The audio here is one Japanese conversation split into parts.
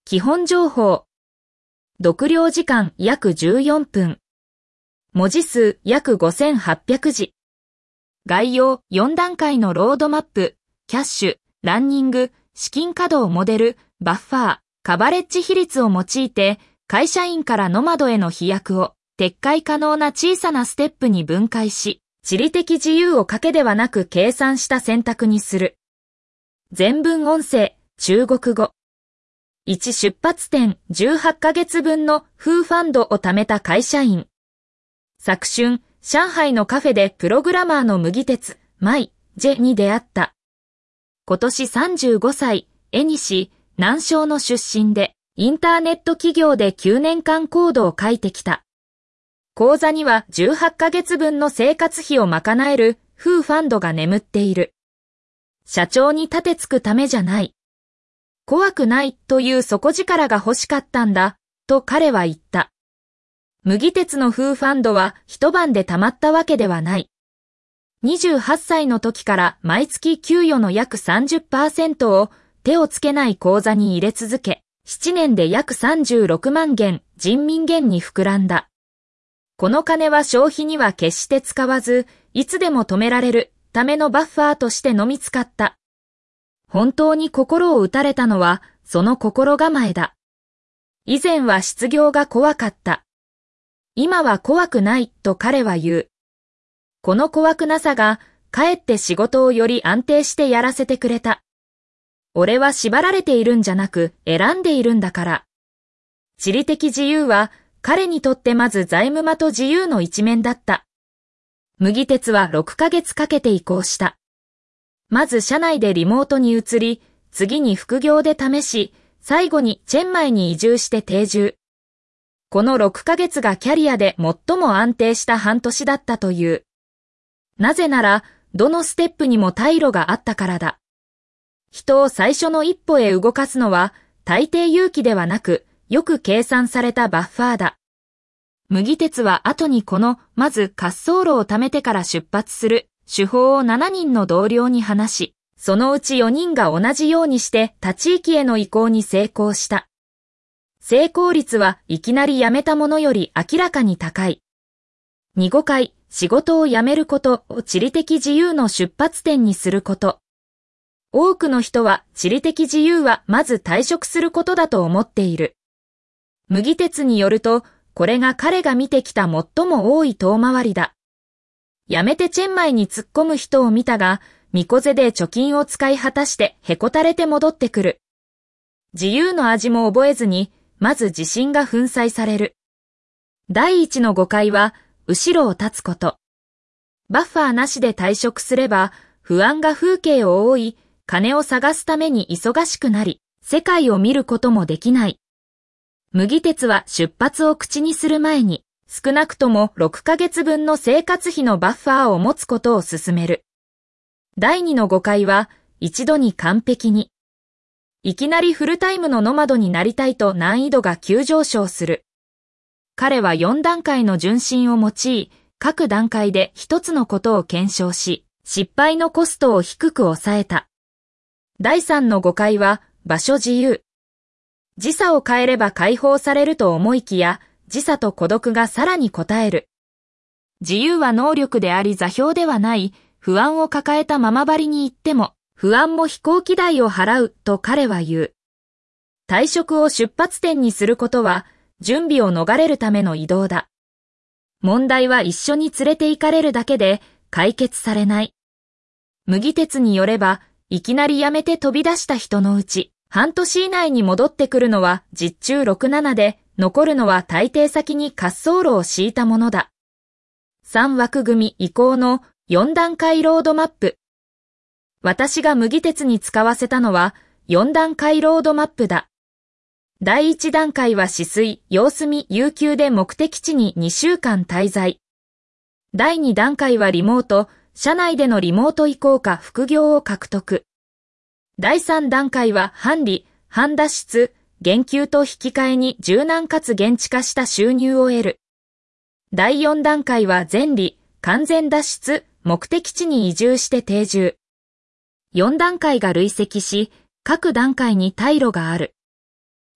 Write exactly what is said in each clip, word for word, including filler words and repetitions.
基本情報。読了時間約じゅうよんぷん。文字数約ごせんはっぴゃくじ。概要よん段階のロードマップ、キャッシュ、ランニング、資金稼働モデル、バッファー、カバレッジ比率を用いて、会社員からノマドへの飛躍を撤回可能な小さなステップに分解し、地理的自由を賭けではなく計算した選択にする。全文音声、中国語。いち出発点じゅうはちかげつぶんのフーファンドを貯めた会社員。昨春、上海のカフェでプログラマーの麦鉄、マイ、ジェに出会った。今年さんじゅうごさい、江西、南昌の出身で、インターネット企業できゅうねんかんコードを書いてきた。口座にはじゅうはちかげつぶんの生活費を賄えるフーファンドが眠っている。社長に立てつくためじゃない。怖くないという底力が欲しかったんだ、と彼は言った。麦鉄のフーファンドは一晩で貯まったわけではない。にじゅうはっさいの時から毎月給与の約 さんじゅっパーセント を手をつけない口座に入れ続け、ななねんで約さんじゅうろくまんげん人民元に膨らんだ。この金は消費には決して使わず、いつでも止められるためのバッファーとしてのみ使った。本当に心を打たれたのはその心構えだ。以前は失業が怖かった。今は怖くないと彼は言う。この怖くなさがかえって仕事をより安定してやらせてくれた。俺は縛られているんじゃなく選んでいるんだから。地理的自由は彼にとってまず財務間と自由の一面だった。麦鉄はろっかげつかけて移行した。まず社内でリモートに移り、次に副業で試し、最後にチェンマイに移住して定住。このろっかげつがキャリアで最も安定した半年だったという。なぜなら、どのステップにも退路があったからだ。人を最初の一歩へ動かすのは、大抵勇気ではなく、よく計算されたバッファーだ。麦鉄は後にこの、まず滑走路を貯めてから出発する、手法をしちにんの同僚に話し、そのうちよにんが同じようにして他地域への移行に成功した。成功率はいきなり辞めたものより明らかに高い。に、ごかい、仕事を辞めることを地理的自由の出発点にすること。多くの人は地理的自由はまず退職することだと思っている。麦鉄によると、これが彼が見てきた最も多い遠回りだ。辞めてチェンマイに突っ込む人を見たが、ミコゼで貯金を使い果たしてへこたれて戻ってくる。自由の味も覚えずに、まず自信が粉砕される。第一の誤解は、後ろを立つこと。バッファーなしで退職すれば、不安が風景を覆い、金を探すために忙しくなり、世界を見ることもできない。麦鉄は出発を口にする前に、少なくともろっかげつぶんの生活費のバッファーを持つことを勧める。第二の誤解は、一度に完璧に。いきなりフルタイムのノマドになりたいと難易度が急上昇する。彼はよん段階の順心を用い、各段階で一つのことを検証し、失敗のコストを低く抑えた。第三の誤解は、場所自由。時差を変えれば解放されると思いきや、時差と孤独がさらに応える。自由は能力であり座標ではない、不安を抱えたまま張りに行っても、不安も飛行機代を払うと彼は言う。退職を出発点にすることは、準備を逃れるための移動だ。問題は一緒に連れて行かれるだけで解決されない。麦鉄によれば、いきなり辞めて飛び出した人のうち、半年以内に戻ってくるのは実中ろく、ななで、残るのは大抵先に滑走路を敷いたものだ。さん枠組み移行のよん段階ロードマップ。私が麦鉄に使わせたのはよん段階ロードマップだ。第いち段階は止水、様子見、有給で目的地ににしゅうかん滞在。第に段階はリモート、社内でのリモート移行か副業を獲得。第さん段階は半利、半脱出、減給と引き換えに柔軟かつ現地化した収入を得る。第よん段階は全利、完全脱出、目的地に移住して定住。よん段階が累積し、各段階に退路がある。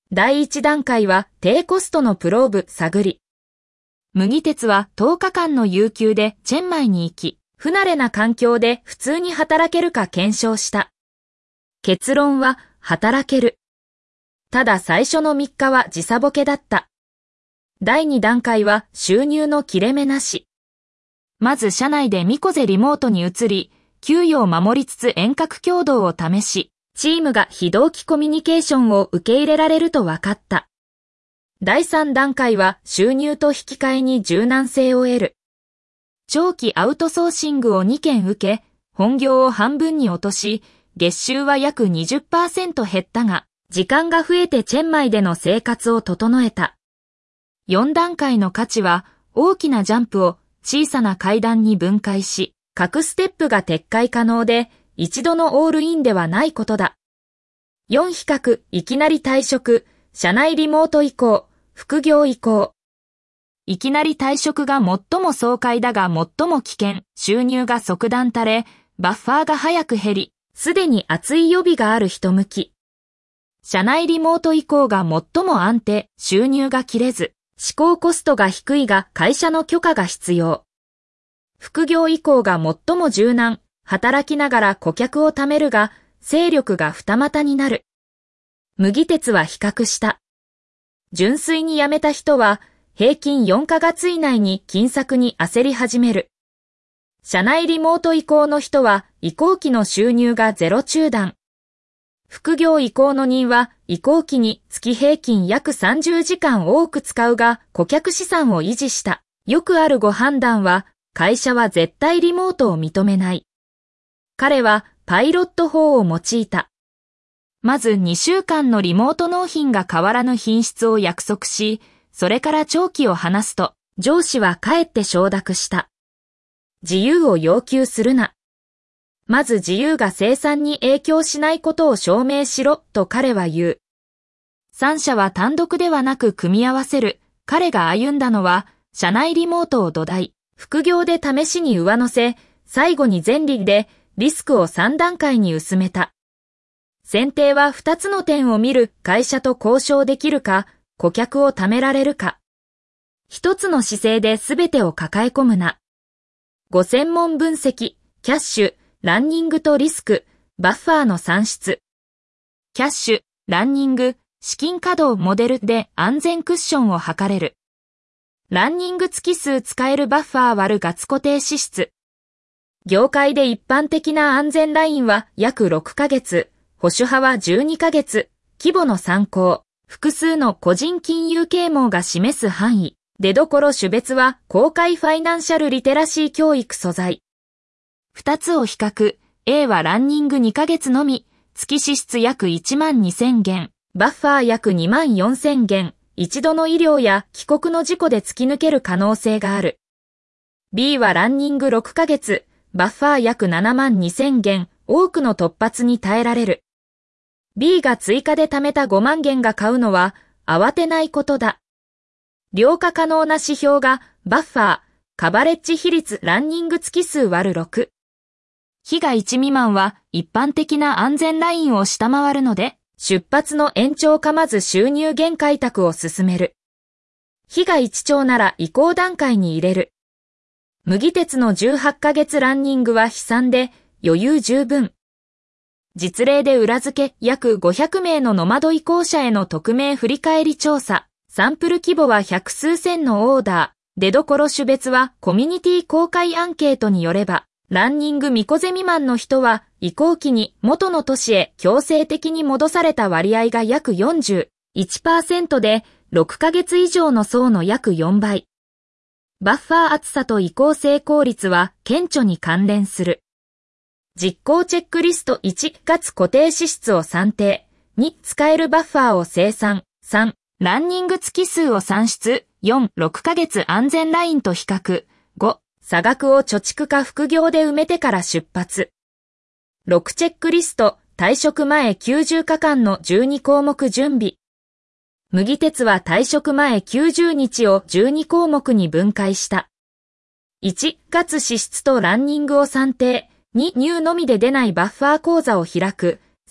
第一段階は低コストのプローブ探り。麦鉄はとおかかんの有給でチェンマイに行き、不慣れな環境で普通に働けるか検証した。結論は働ける。ただ最初のみっかは時差ボケだった。だいに段階は収入の切れ目なし。まず社内でミコゼリモートに移り、給与を守りつつ遠隔協働を試し、チームが非同期コミュニケーションを受け入れられると分かった。だいさん段階は収入と引き換えに柔軟性を得る。長期アウトソーシングをにけん受け、本業を半分に落とし、月収は約 にじゅっパーセント 減ったが、時間が増えてチェンマイでの生活を整えた。よん段階の価値は大きなジャンプを小さな階段に分解し、各ステップが撤回可能で、一度のオールインではないことだ。よん比較、いきなり退職、社内リモート移行、副業移行。いきなり退職が最も爽快だが最も危険、収入が即断垂れ、バッファーが早く減り、すでに熱い予備がある人向き。社内リモート移行が最も安定、収入が切れず、試行コストが低いが会社の許可が必要。副業移行が最も柔軟、働きながら顧客を貯めるが、勢力が二股になる。麦鉄は比較した。純粋に辞めた人は、平均よんかげつ以内に金策に焦り始める。社内リモート移行の人は、移行期の収入がゼロ中断。副業移行の人は、移行期に月平均約さんじゅうじかん多く使うが、顧客資産を維持した。よくあるご判断は、会社は絶対リモートを認めない。彼はパイロット法を用いた。まずにしゅうかんのリモート納品が変わらぬ品質を約束し、それから長期を話すと、上司はかえって承諾した。自由を要求するな。まず自由が生産に影響しないことを証明しろ、と彼は言う。三社は単独ではなく組み合わせる。彼が歩んだのは、社内リモートを土台、副業で試しに上乗せ、最後に前利でリスクをさん段階に薄めた。選定はふたつの点を見る。会社と交渉できるか、顧客を貯められるか。一つの姿勢で全てを抱え込むな。ご専門分析、キャッシュ、ランニングとリスク、バッファーの算出。キャッシュ、ランニング、資金稼働モデルで安全クッションを測れる。ランニング月数使えるバッファー割る月固定支出。業界で一般的な安全ラインは約ろっかげつ、保守派はじゅうにかげつ、規模の参考、複数の個人金融啓蒙が示す範囲、出どころ種別は公開ファイナンシャルリテラシー教育素材。二つを比較、A はランニングにかげつのみ、月支出約いちまんにせんげん、バッファー約にまんよんせんげん、一度の医療や帰国の事故で突き抜ける可能性がある。B はランニングろっかげつ、バッファー約ななまんにせんげん、多くの突発に耐えられる。B が追加で貯めたごまんげんが買うのは慌てないことだ。量化可能な指標がバッファー、カバレッジ比率ランニング月数割るろく。比がいち未満は一般的な安全ラインを下回るので、出発の延長かまず収入源開拓を進める。比がいち超なら移行段階に入れる。麦鉄のじゅうはちかげつランニングは悲惨で余裕十分。実例で裏付け約ごひゃくめいのノマド移行者への匿名振り返り調査。サンプル規模は百数千のオーダー。出どころ種別はコミュニティ公開アンケートによれば、ランニングミコゼ未満の人は移行期に元の都市へ強制的に戻された割合が約 よんじゅういちパーセント でろっかげつ以上の層の約よんばい。バッファー厚さと移行成功率は顕著に関連する。実行チェックリストいち、月固定支出を算定。に、使えるバッファーを生産。さん、ランニング月数を算出。よん、ろっかげつ安全ラインと比較。ご、差額を貯蓄か副業で埋めてから出発。ろくチェックリスト、退職前きゅうじゅうかかんのじゅうにこうもく準備。麦鉄は退職前きゅうじゅうにちをじゅうにこうもくに分解した。いち、月支出とランニングを算定。に、入のみで出ないバッファー口座を開く。さん、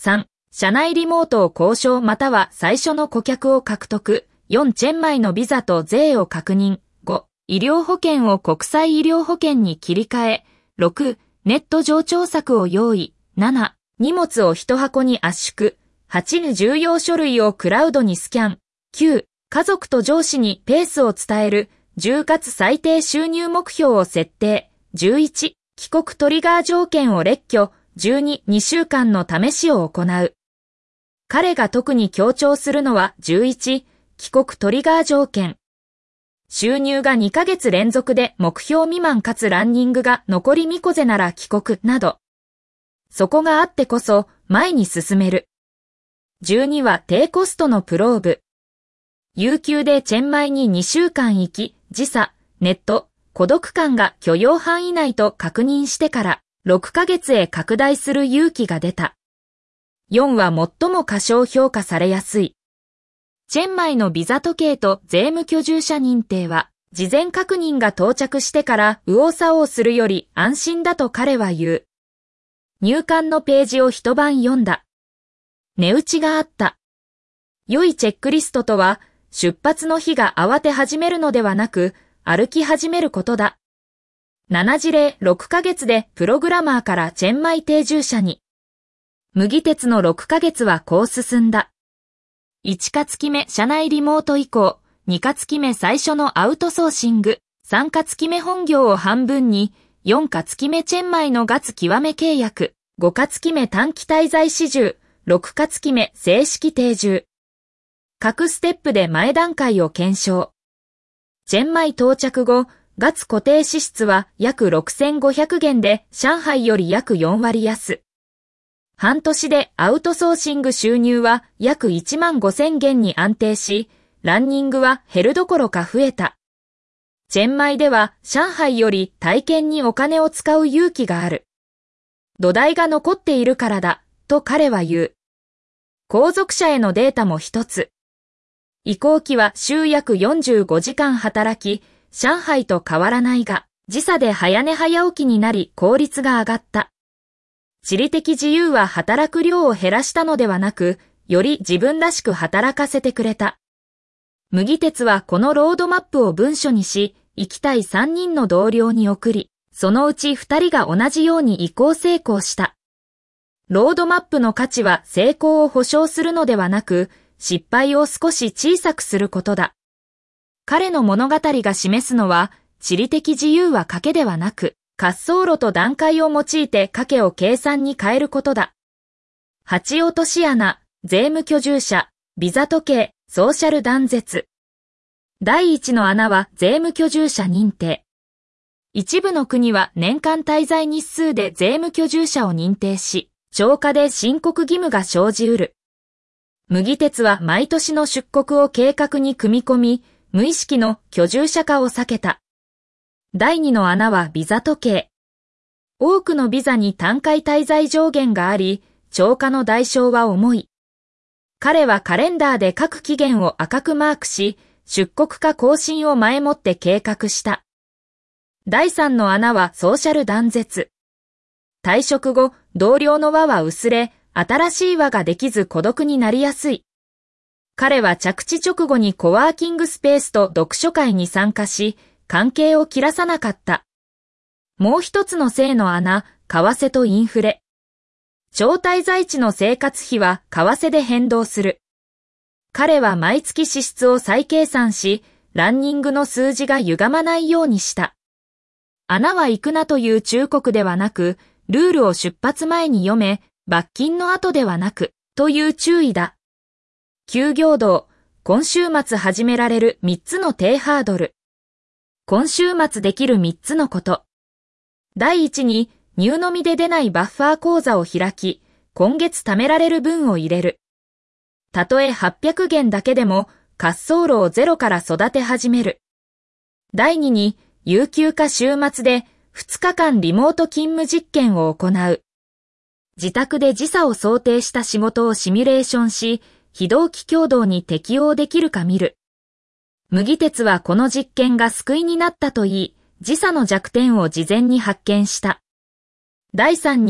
社内リモートを交渉または最初の顧客を獲得。よん、チェンマイのビザと税を確認。ご、医療保険を国際医療保険に切り替え。ろく、ネット上長策を用意。なな、荷物を一箱に圧縮。はち、重要書類をクラウドにスキャン。きゅう、家族と上司にペースを伝える。じゅうがつ最低収入目標を設定。じゅういち、帰国トリガー条件を列挙。じゅうに、にしゅうかんの試しを行う。彼が特に強調するのはじゅういち、帰国トリガー条件。収入がにかげつ連続で目標未満かつランニングが残りみこぜなら帰国など。そこがあってこそ前に進める。じゅうには低コストのプローブ。有給でチェンマイににしゅうかん行き、時差、ネット、孤独感が許容範囲内と確認してからろっかげつへ拡大する勇気が出た。よんは最も過小評価されやすい。チェンマイのビザ時計と税務居住者認定は、事前確認が到着してから右往左往するより安心だと彼は言う。入管のページを一晩読んだ。値打ちがあった。良いチェックリストとは、出発の日が慌て始めるのではなく、歩き始めることだ。なな事例ろっかげつでプログラマーからチェンマイ定住者に。麦鉄のろっかげつはこう進んだ。いちかつきめ社内リモート移行、にかつきめ最初のアウトソーシング、さんかつきめ本業を半分に、よんかつきめチェンマイの月極め契約、ごかつきめ短期滞在始終、ろくかつきめ正式定住。各ステップで前段階を検証。チェンマイ到着後、月固定支出は約ろくせんごひゃくげんで上海より約よんわり安。半年でアウトソーシング収入は約いちまんごせんげんに安定し、ランニングは減るどころか増えた。チェンマイでは上海より体験にお金を使う勇気がある。土台が残っているからだ、と彼は言う。後続者へのデータも一つ。移行期は週約よんじゅうごじかん働き、上海と変わらないが、時差で早寝早起きになり効率が上がった。地理的自由は働く量を減らしたのではなく、より自分らしく働かせてくれた。麦鉄はこのロードマップを文書にし、行きたいさんにんの同僚に送り、そのうちふたりが同じように移行成功した。ロードマップの価値は成功を保証するのではなく、失敗を少し小さくすることだ。彼の物語が示すのは、地理的自由は賭けではなく、滑走路と段階を用いて賭けを計算に変えることだ。八落とし穴、税務居住者、ビザ時計、ソーシャル断絶。第一の穴は税務居住者認定。一部の国は年間滞在日数で税務居住者を認定し、超過で申告義務が生じうる。麦鉄は毎年の出国を計画に組み込み、無意識の居住者化を避けた。第二の穴はビザ時計。多くのビザに単回滞在上限があり、超過の代償は重い。彼はカレンダーで各期限を赤くマークし、出国か更新を前もって計画した。第三の穴はソーシャル断絶。退職後、同僚の輪は薄れ、新しい輪ができず孤独になりやすい。彼は着地直後にコワーキングスペースと読書会に参加し、関係を切らさなかった。もう一つの正の穴、為替とインフレ。超滞在地の生活費は為替で変動する。彼は毎月支出を再計算し、ランニングの数字が歪まないようにした。穴は行くなという忠告ではなく、ルールを出発前に読め、罰金の後ではなく、という注意だ。休業道、今週末始められるみっつの低ハードル。今週末できるみっつのこと。第一に、入飲みで出ないバッファー口座を開き、今月貯められる分を入れる。たとえはっぴゃくげんだけでも、滑走路をゼロから育て始める。第二に、有給か週末でふつかかんリモート勤務実験を行う。自宅で時差を想定した仕事をシミュレーションし、非同期協働に適応できるか見る。麦鉄はこの実験が救いになったと言い、時差の弱点を事前に発見した。第三に、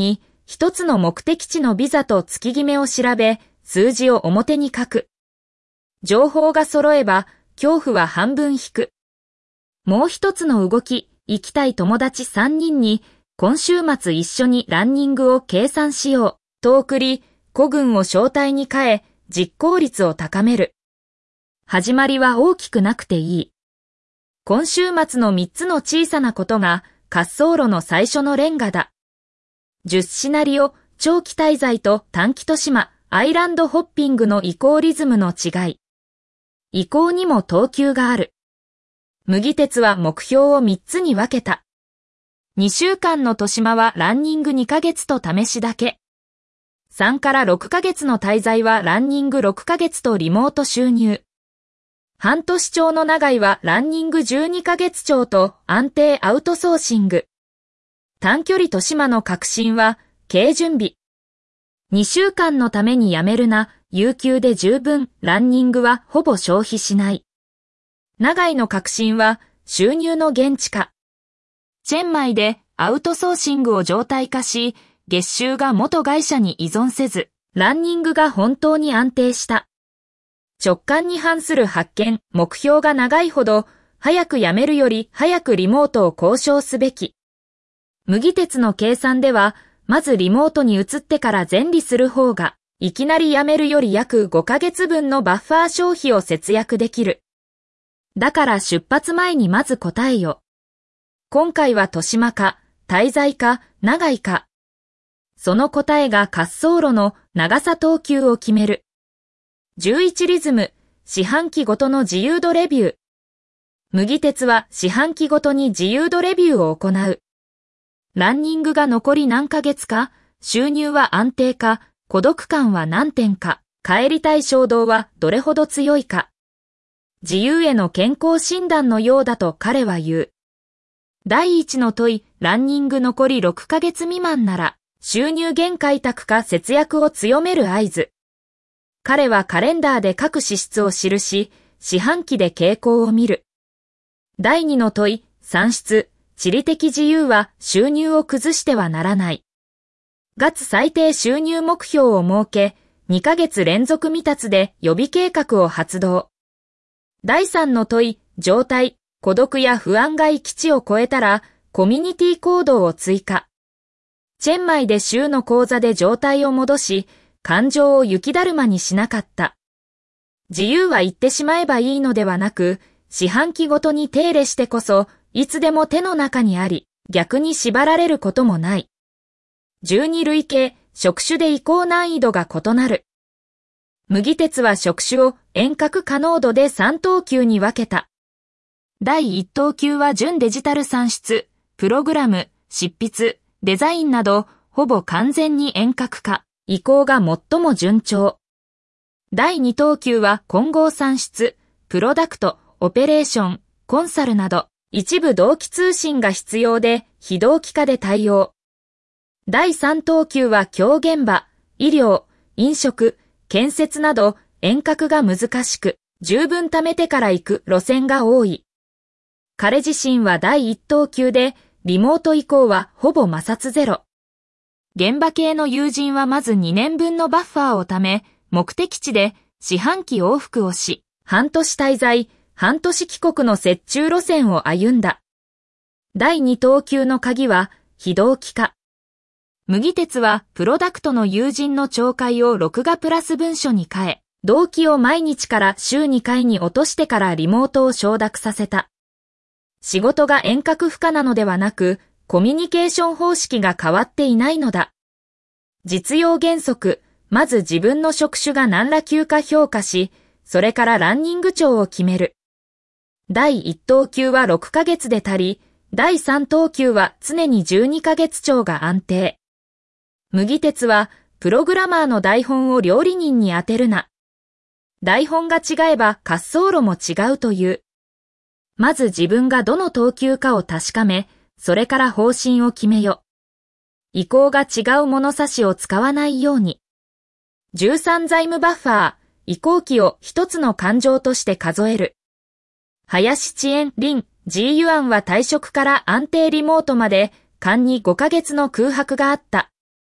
一つの目的地のビザと月決めを調べ、数字を表に書く。情報が揃えば、恐怖は半分引く。もう一つの動き、行きたい友達さんにんに、今週末一緒にランニングを計算しよう、と送り、孤軍を小隊に変え、実行率を高める。始まりは大きくなくていい。今週末の三つの小さなことが、滑走路の最初のレンガだ。じゅうシナリオ、長期滞在と短期都島、アイランドホッピングの移行リズムの違い。移行にも等級がある。麦鉄は目標を三つに分けた。にしゅうかんの都島はランニングにかげつと試しだけ。さんからろっかげつの滞在はランニングろっかげつとリモート収入。半年超の長いはランニングじゅうにかげつ超と安定アウトソーシング。短距離都島の革新は軽準備。にしゅうかんのためにやめるな、有給で十分、ランニングはほぼ消費しない。長いの革新は収入の現地化。チェンマイでアウトソーシングを常態化し、月収が元会社に依存せず、ランニングが本当に安定した。直感に反する発見、目標が長いほど、早く辞めるより早くリモートを交渉すべき。麦鉄の計算では、まずリモートに移ってから前利する方が、いきなり辞めるより約ごかげつぶんのバッファー消費を節約できる。だから出発前にまず答えよ。今回は都島か、滞在か、長いか。その答えが滑走路の長さ等級を決める。じゅういちリズム、四半期ごとの自由度レビュー。麦鉄は四半期ごとに自由度レビューを行う。ランニングが残り何ヶ月か、収入は安定か、孤独感は何点か、帰りたい衝動はどれほど強いか。自由への健康診断のようだと彼は言う。第一の問い、ランニング残りろっかげつ未満なら、収入減開拓か節約を強める合図。彼はカレンダーで各支出を記し、四半期で傾向を見る。第二の問い、算出、地理的自由は収入を崩してはならない。月最低収入目標を設け、にかげつ連続未達で予備計画を発動。第三の問い、状態、孤独や不安が域地を超えたら、コミュニティ行動を追加。チェンマイで週の講座で状態を戻し、感情を雪だるまにしなかった。自由は言ってしまえばいいのではなく、四半期ごとに手入れしてこそ、いつでも手の中にあり、逆に縛られることもない。じゅうに類型、職種で移行難易度が異なる。麦鉄は職種を遠隔可能度でさん等級に分けた。だいいち等級は純デジタル算出、プログラム、執筆、デザインなど、ほぼ完全に遠隔化、移行が最も順調。だいに等級は混合算出、プロダクト、オペレーション、コンサルなど、一部同期通信が必要で、非同期化で対応。だいさん等級は教現場、医療、飲食、建設など遠隔が難しく、十分貯めてから行く路線が多い。彼自身はだいいち等級で、リモート移行はほぼ摩擦ゼロ。現場系の友人はまずにねんぶんのバッファーをため、目的地で四半期往復をし、半年滞在、半年帰国の折衷路線を歩んだ。だいに等級の鍵は、非同期化。麦鉄はプロダクトの友人の聴解を録画プラス文書に変え、同期を毎日から週にかいに落としてからリモートを承諾させた。仕事が遠隔不可なのではなく、コミュニケーション方式が変わっていないのだ。実用原則、まず自分の職種が何ら級か評価し、それからランニング帳を決める。だいいち等級はろっかげつで足り、だいさん等級は常にじゅうにかげつ超が安定。麦鉄は、プログラマーの台本を料理人に当てるな。台本が違えば滑走路も違うという。まず自分がどの等級かを確かめ、それから方針を決めよ。意向が違う物差しを使わないように。じゅうさん財務バッファー、移行期を一つの感情として数える。林遅延林、G ユアンは退職から安定リモートまで、間にごかげつの空白があった。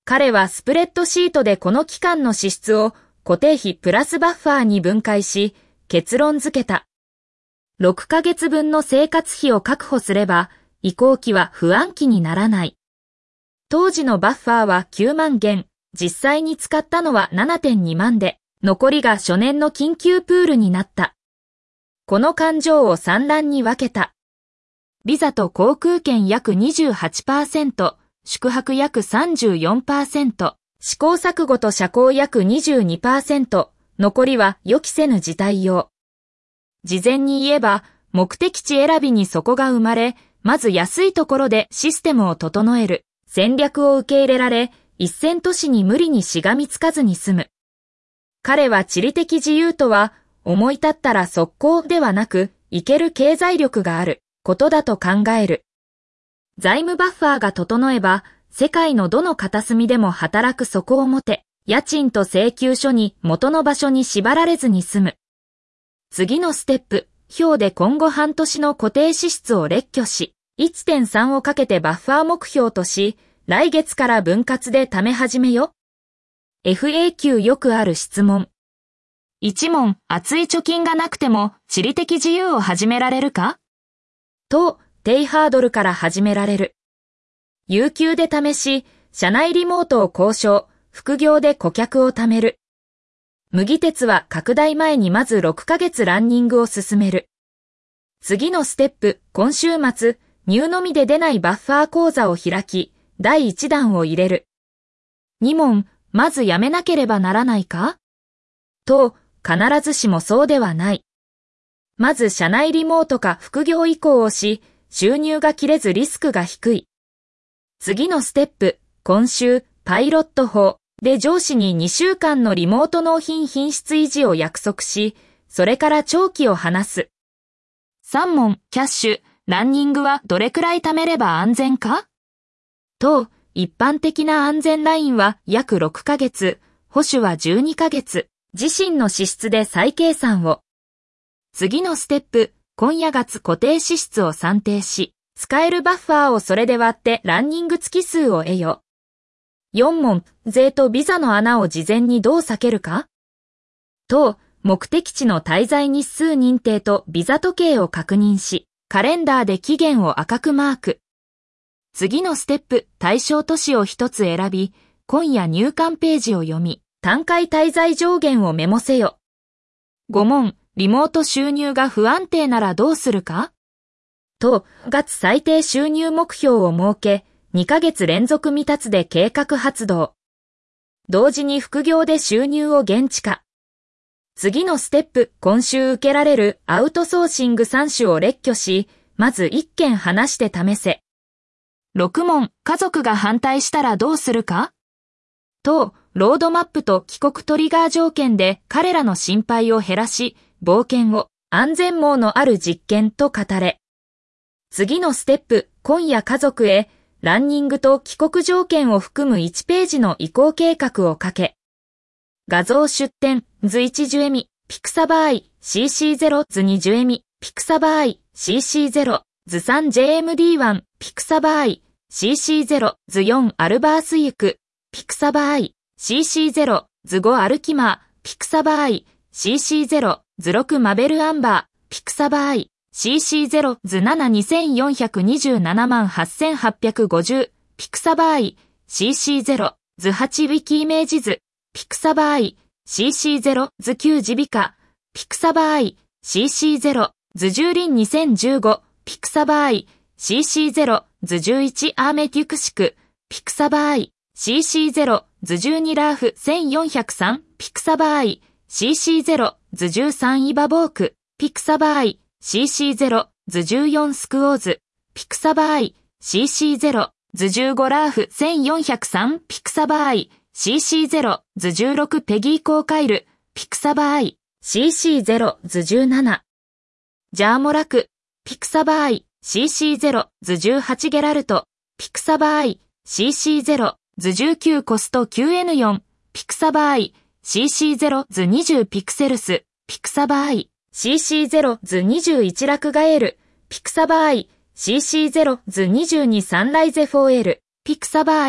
彼はスプレッドシートでこの期間の支出を固定費プラスバッファーに分解し、結論付けた。ろっかげつぶんの生活費を確保すれば、移行期は不安期にならない。当時のバッファーはきゅうまんげん、実際に使ったのは ななてんにまんで、残りが初年の緊急プールになった。この勘定をさんらんに分けた。ビザと航空券約 にじゅうはちパーセント、宿泊約 さんじゅうよんパーセント、試行錯誤と社交約 にじゅうにパーセント、残りは予期せぬ事態用。事前に言えば、目的地選びにそこが生まれ、まず安いところでシステムを整える、戦略を受け入れられ、一線都市に無理にしがみつかずに済む。彼は地理的自由とは、思い立ったら速攻ではなく、行ける経済力があることだと考える。財務バッファーが整えば、世界のどの片隅でも働く素行を持て、家賃と請求書に元の場所に縛られずに済む。次のステップ、表で今後半年の固定支出を列挙し、いってんさん をかけてバッファー目標とし、来月から分割で貯め始めよ。エフエーキュー よくある質問。いち問、厚い貯金がなくても地理的自由を始められるか？と、低ハードルから始められる。有給で試し、社内リモートを交渉、副業で顧客を貯める。麦鉄は拡大前にまずろっかげつランニングを進める。次のステップ、今週末、入のみで出ないバッファー講座を開き、だいいちだんを入れる。に問、まずやめなければならないか？と、必ずしもそうではない。まず社内リモートか副業移行をし、収入が切れずリスクが低い。次のステップ、今週、パイロット法で上司ににしゅうかんのリモート納品品質維持を約束し、それから長期を話す。さん問、キャッシュ、ランニングはどれくらい貯めれば安全か？と、一般的な安全ラインは約ろっかげつ、保守はじゅうにかげつ、自身の支出で再計算を。次のステップ、今夜月固定支出を算定し、使えるバッファーをそれで割ってランニング月数を得よ。よん問、税とビザの穴を事前にどう避けるか？と、目的地の滞在日数認定とビザ時計を確認し、カレンダーで期限を赤くマーク。次のステップ、対象都市を一つ選び、今夜入館ページを読み、単回滞在上限をメモせよ。ご問、リモート収入が不安定ならどうするか？と、月最低収入目標を設け、にかげつ連続未達で計画発動。同時に副業で収入を現地化。次のステップ、今週受けられるアウトソーシングさん種を列挙し、まずいっけん話して試せ。ろく問、家族が反対したらどうするか？と、ロードマップと帰国トリガー条件で彼らの心配を減らし、冒険を安全網のある実験と語れ。次のステップ、今夜家族へ、ランニングと帰国条件を含むいちページの移行計画を書け。画像出展、図いちジュエミ、ピクサバーイ、シーシーゼロ、図にジュエミ、ピクサバーイ、シーシーゼロ、図さんジェーエムディーワン、ピクサバーイ、シーシーゼロ、図よんアルバースユク、ピクサバーイ、シーシーゼロ、図ごアルキマー、ピクサバーイ、シーシーゼロ、図ろくマベルアンバー、ピクサバーイ、シーシーゼロ、図なな にせんよんひゃくにじゅうななまんはっせんはっぴゃくごじゅう、ピクサバーイ、シーシーゼロ、図はちウィキイメージ図、ピクサバーイ、シーシーゼロ、図きゅう耳鼻科、ピクサバーイ、シーシーゼロ、図じゅうリンにせんじゅうご、ピクサバーイ、シーシーゼロ、図じゅういちアーメテュクシク、ピクサバーイ、シーシーゼロ、図じゅうにラーフせんよんひゃくさん、ピクサバーイ、シーシーゼロ、図じゅうさんイバボーク、ピクサバーイ、シーシーゼロ、図じゅうよんスクオーズ、ピクサバーイ、シーシーゼロ、図じゅうごラーフせんよんひゃくさん、ピクサバーイ、シーシーゼロ、図じゅうろくペギーコーカイル、ピクサバーイ、シーシーゼロ、図じゅうなな。ジャーモラク、ピクサバーイ、シーシーゼロ、図じゅうはちゲラルト、ピクサバーイ、シーシーゼロ、図じゅうきゅうコスト キューエヌよん、ピクサバーイ、シーシーゼロ、図にじゅうピクセルス、ピクサバーイ、シーシーゼロ、図にじゅういちラクガエル、ピクサバーイ、シーシーゼロ、図にじゅうにサンライゼフォーエル、ピクサバーイ、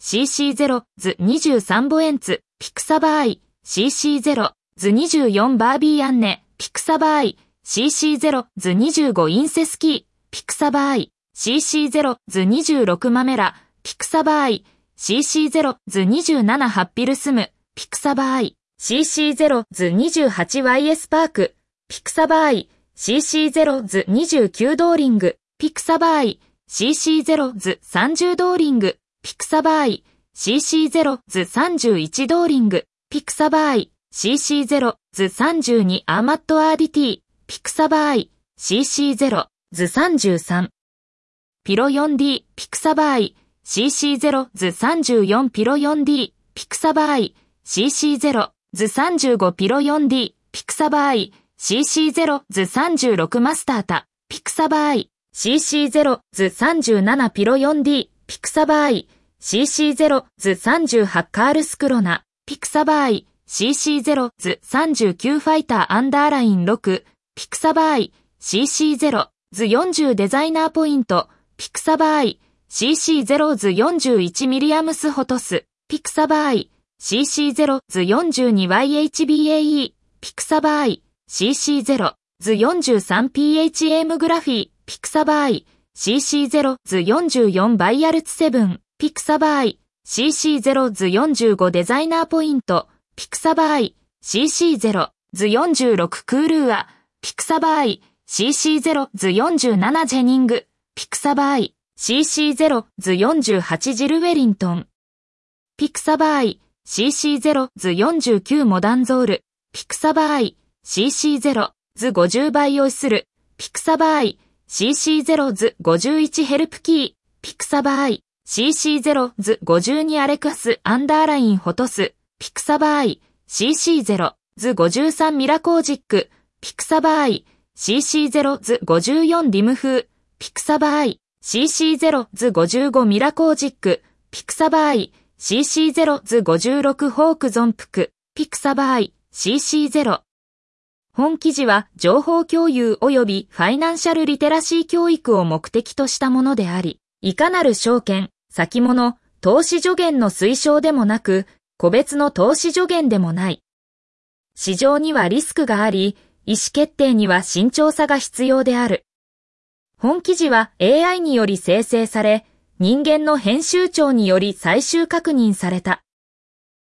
シーシーゼロ 図にじゅうさんボエンツ、ピクサバーイ、シーシーゼロ 図にじゅうよんバービーアンネ、ピクサバーイ、シーシーゼロ 図にじゅうごインセスキー、ピクサバーイ、シーシーゼロ 図にじゅうろくマメラ、ピクサバーイ、シーシーゼロ 図にじゅうななハッピルスム、ピクサバーイ、シーシーゼロ 図にじゅうはちワイエスパーク、ピクサバーイ、シーシーゼロ 図にじゅうきゅうドーリング、ピクサバーイ、シーシーゼロ 図さんじゅうドーリング、ピクサバーイ、シーシーゼロ 図さんじゅういちドーリング、ピクサバーイ、シーシーゼロ 図さんじゅうにアーマットアーディティ、ピクサバーイ、シーシーゼロ 図さんじゅうさん。ピロ よんディー、ピクサバーイ、シーシーゼロ 図さんじゅうよんピロ よんディー、ピクサバーイ、シーシーゼロ 図さんじゅうごピロ よんディー、ピクサバーイ、シーシーゼロ 図さんじゅうろくマスタータ、ピクサバーイ、シーシーゼロ 図さんじゅうななピロ よんディー、ピクサバーイ、シーシーゼロ 図さんじゅうはちカールスクロナ、ピクサバーイ、シーシーゼロ 図さんじゅうきゅうファイターアンダーラインろく、ピクサバーイ、シーシーゼロ 図よんじゅうデザイナーポイント、ピクサバーイ、シーシーゼロ 図よんじゅういちミリアムスホトス、ピクサバーイ、シーシーゼロ 図 よんじゅうにワイエイチビーエーイー、ピクサバーイ、シーシーゼロ 図 よんじゅうさんピーエイチエム グラフィー、ピクサバーイ、シーシーゼロ 図よんじゅうよんバイアルツセブン、ピクサバーイ、シーシーゼロ 図よんじゅうごデザイナーポイント、ピクサバーイ、シーシーゼロ 図よんじゅうろくクールーア、ピクサバーイ、シーシーゼロ 図よんじゅうななジェニング、ピクサバーイ、シーシーゼロ 図よんじゅうはちジルウェリントン、ピクサバーイ、シーシーゼロ 図よんじゅうきゅうモダンゾール、ピクサバーイ、シーシーゼロ 図ごじゅうバイオイスル、ピクサバーイ、シーシーゼロ 図ごじゅういちヘルプキー、ピクサバーイ、シーシーゼロ 図ごじゅうにアレクスアンダーラインホトス、ピクサバーイ、シーシーゼロ 図ごじゅうさんミラコージック、ピクサバーイ、シーシーゼロ 図ごじゅうよんリムフー、ピクサバーイ、シーシーゼロ 図ごじゅうごミラコージック、ピクサバーイ、シーシーゼロ 図ごじゅうろくホークゾンプク、ピクサバーイ、シーシーゼロ。本記事は情報共有及びファイナンシャルリテラシー教育を目的としたものであり、いかなる証券、先物、投資助言の推奨でもなく、個別の投資助言でもない。市場にはリスクがあり、意思決定には慎重さが必要である。本記事は エーアイ により生成され、人間の編集長により最終確認された。